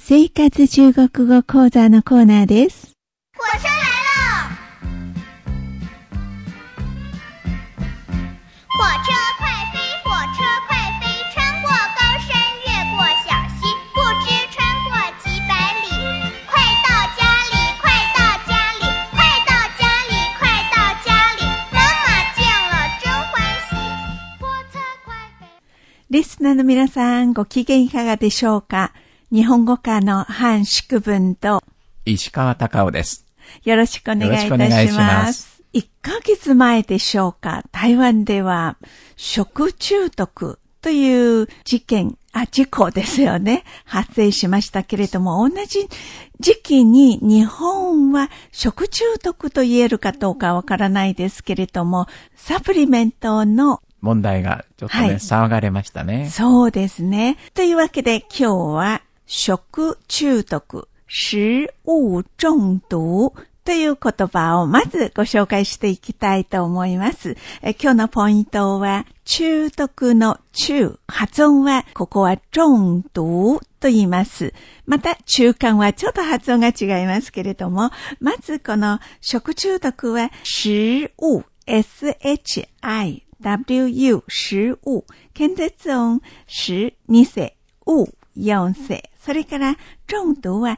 生活中国語講座のコーナーです。 火車来了！火車快飞，火車快飛，穿過高山，越過小溪，不知穿過幾百里。快到家裡，快到家裡，快到家裡，快到家裡。媽媽見了真歡喜。火車快飛。 リスナーの皆さん、ご機嫌いかがでしょうか？日本語科の韓淑文と石川隆夫です。 よろしくお願いいたします。1ヶ月前でしょうか、台湾では食中毒という事故ですよね、発生しましたけれども、同じ時期に日本は食中毒と言えるかどうかわからないですけれども、サプリメントの問題がちょっとね、騒がれましたね。 そうですね。というわけで今日は食中毒、食物中毒という言葉をまずご紹介していきたいと思います。今日のポイントは中毒の中、発音はここは中毒と言います。また中間はちょっと発音が違いますけれども、まずこの食中毒は食物 SHIWU 食物、検絶音食2世、う4世、それから中毒は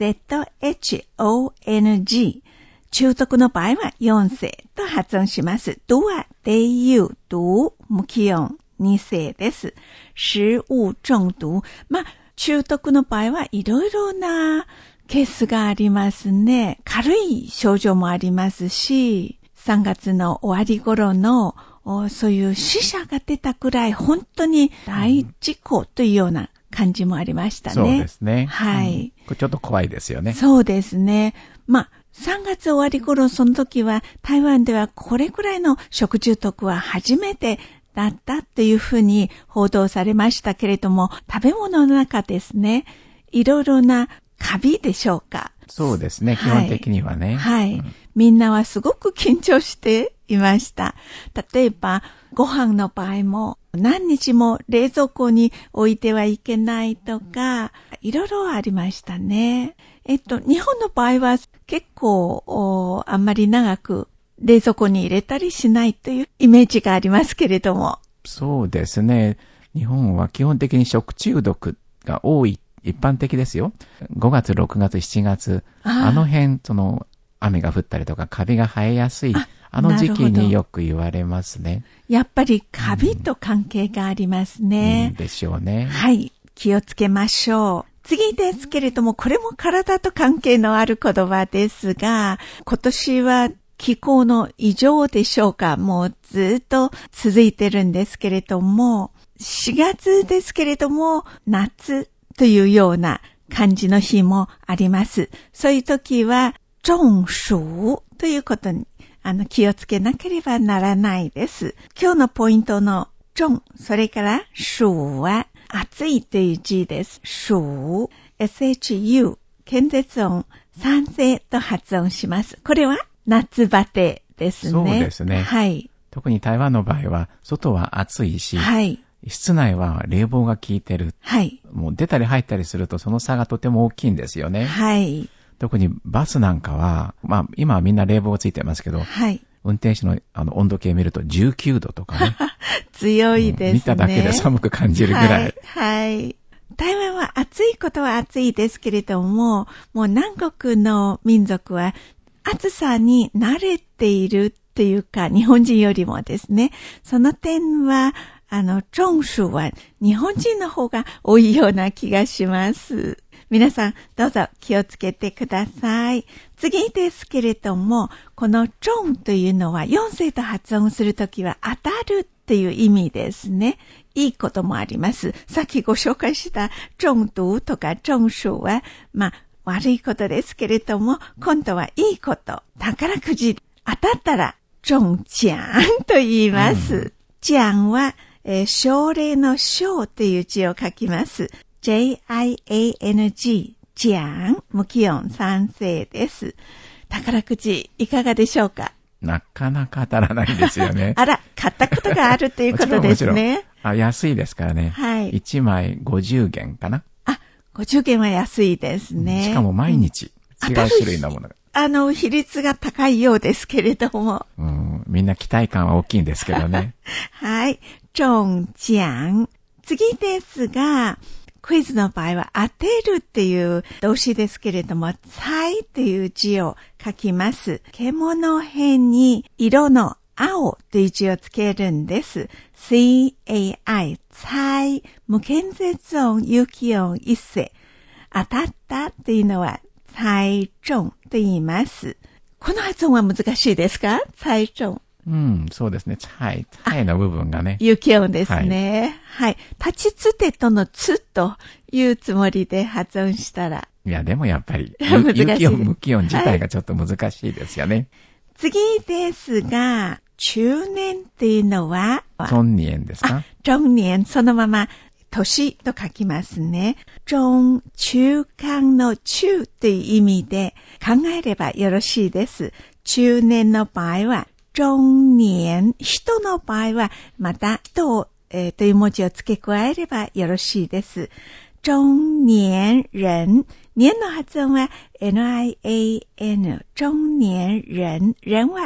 ZHONG、中毒の場合は4世と発音します。毒は DU、毒、無気音2世です。食物中毒。中毒の場合はいろいろなケースがありますね。軽い症状もありますし、3月の終わり頃のそういう死者が出たくらい本当に大事故というような感じもありましたね。 そうですね。 はい。 これちょっと怖いですよね。 そうですね。3月終わり頃、その時は台湾ではこれくらいの食中毒は初めてだったというふうに報道されましたけれども、食べ物の中ですね、いろいろなカビでしょうか。 そうですね、基本的にはね。 はい。みんなはすごく緊張していました。例えば、ご飯の場合も何日も冷蔵庫に置いてはいけないとか、いろいろありましたね。日本の場合は結構あんまり長く冷蔵庫に入れたりしないというイメージがありますけれども。 そうですね。日本は基本的に食中毒が多い、一般的ですよ。5月、6月、7月、あの辺、雨が降ったりとかカビが生えやすい、あの時期によく言われますね。 やっぱりカビと関係がありますね。 でしょうね。 はい。気をつけましょう。次ですけれども、これも体と関係のある言葉ですが、今年は気候の異常でしょうか。もうずっと続いてるんですけれども、4月ですけれども、夏というような感じの日もあります。そういう時は、中暑ということに気をつけなければならないです。今日のポイントの中、それから暑は暑いという字です。暑、SHU、検絶音3声と発音します。これは夏バテですね。 そうですね。 はい。 特に台湾の場合は外は暑いし、 はい。 室内は冷房が効いてる。 はい。 もう出たり入ったりするとその差がとても大きいんですよね。 はい。 特にバスなんかは、今はみんな冷房がついてますけど、 はい。 運転手の温度計見ると19度とかね。 強いですね。 見ただけで寒く感じるぐらい。 はい。はい。台湾は暑いことは暑いですけれども、もう南国の民族は暑さに慣れているっていうか、日本人よりもですね、その点は、中暑は日本人の方が多いような気がします。皆さんどうぞ気をつけてください。次ですけれども、この中というのは4声と発音するときは当たるっていう意味ですね。いいこともあります。さっきご紹介した中毒とか中暑は、悪いことですけれども、今度はいいこと。宝くじ当たったら中奖と言います。奖は、奨励の奨という字を書きます。JIANG、奖、無気音3声です。宝くじいかがでしょうか？ なかなか当たらないんですよね。 あら、買ったことがあるということですね。 安いですからね。 はい。 1枚50元かな。 50元は安いですね。 しかも毎日違う種類のものが。 比率が高いようですけれども。 みんな期待感は大きいんですけどね。 はい。中奖。次ですが、クイズの場合は当てるっていう動詞ですけれども、猜っていう字を書きます。獣辺に色の青という字をつけるんです。C-A-I、猜、無建設音、有機音、一世。当たったっていうのは、猜中と言います。この発音は難しいですか？猜中。 そうですね。猜の部分がね。 有機音ですね。はい。立ちつてとのつというつもりで発音したら。 いや、でもやっぱり、 有機音、無機音自体がちょっと難しいですよね。 次ですが、中年っていうのは、 中年ですか？ 中年、そのまま、年と書きますね。中間の中という意味で考えればよろしいです。中年の場合は、中年、人の場合は、また人、という文字を付け加えればよろしいです。中年人、年の発音は N-I-A-N、中年人、人は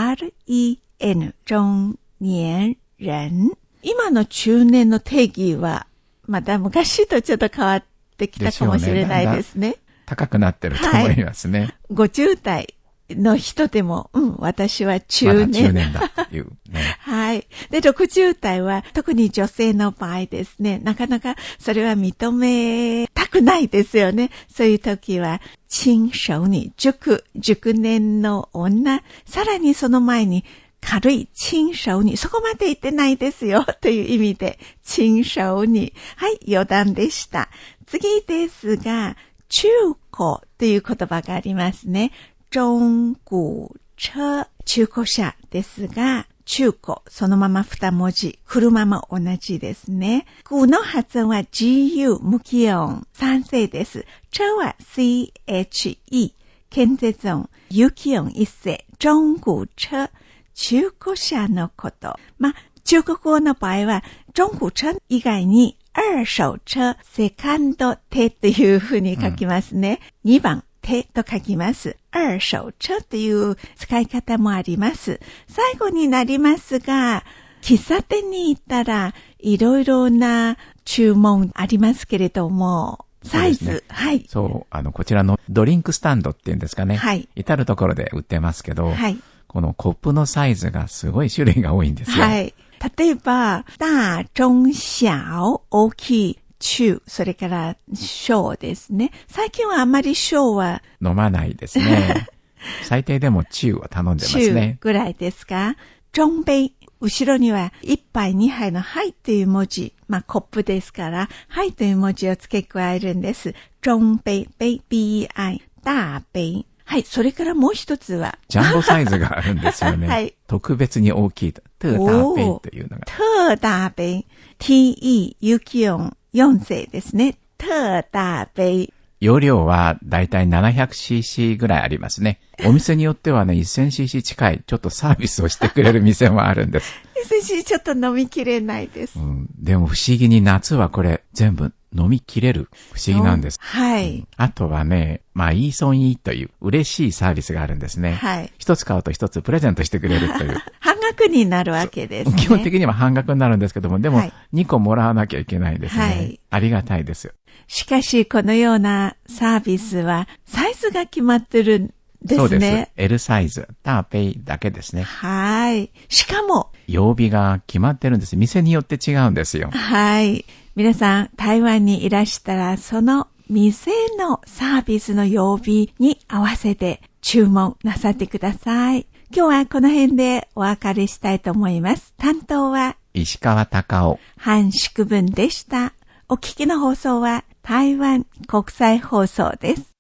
R-E-N、中年人。今の中年の定義は、また昔とちょっと変わってきたかもしれないですね。 高くなってると思いますね。 50代の人でも、私は中年。 まだ中年だというね。 はい。で、60代は、特に女性の場合ですね、なかなかそれは認めたくないですよね。そういう時は、青少女、熟年の女、さらにその前に、軽い青少女、そこまで言ってないですよ、という意味で、青少女。はい、余談でした。次ですが、中古という言葉がありますね。中古車、中古車ですが、中古、そのまま二文字、車も同じですね。古の発音は GU、無機音、賛成です。車は CHE、建設音、有機音一世、中古車、中古車のこと。中国語の場合は、中古車以外に、二手車、セカンド手というふうに書きますね。2番、手と書きます。二手車という使い方もあります。最後になりますが、喫茶店に行ったら、いろいろな注文ありますけれども、サイズ、はい。 そう、こちらのドリンクスタンドっていうんですかね。 はい。 至るところで売ってますけど、 はい。 このコップのサイズがすごい種類が多いんですよ。 はい。例えば、大、中、小、大きい、中、それから小ですね。最近はあまり小は飲まないですね。最低でも中は頼んでますね。 中ぐらいですか？中杯、後ろには1杯2杯のはいという文字、コップですから、はいという文字を付け加えるんです。中杯、杯、B-I、大杯。はい、それからもう一つは。 ジャンボサイズがあるんですよね。はい。特別に大きい。特大杯というのが。 特大杯。T-E、有機音、4世ですね。特大杯。 容量はだいたい 700cc ぐらいありますね。お店によってはね、1000cc 近い、ちょっとサービスをしてくれる店もあるんです。 1000cc ちょっと飲みきれないです。 でも不思議に夏はこれ全部飲みきれる。不思議なんです。 はい。 あとはね、イーソンイーという嬉しいサービスがあるんですね。はい。一つ買うと一つプレゼントしてくれるという。 半額になるわけですね。 基本的には半額になるんですけども、でも2個もらわなきゃいけないですね。はい。ありがたいですよ。 しかし、このようなサービスは、サイズが決まってるんですね。 そうです。L サイズ、大杯だけですね。 はい。しかも、 曜日が決まってるんです。店によって違うんですよ。 はい。皆さん、台湾にいらしたら、その店のサービスの曜日に合わせて注文なさってください。今日はこの辺でお別れしたいと思います。担当は、 石川貴夫、 韓淑文でした。お聞きの放送は台湾国際放送です。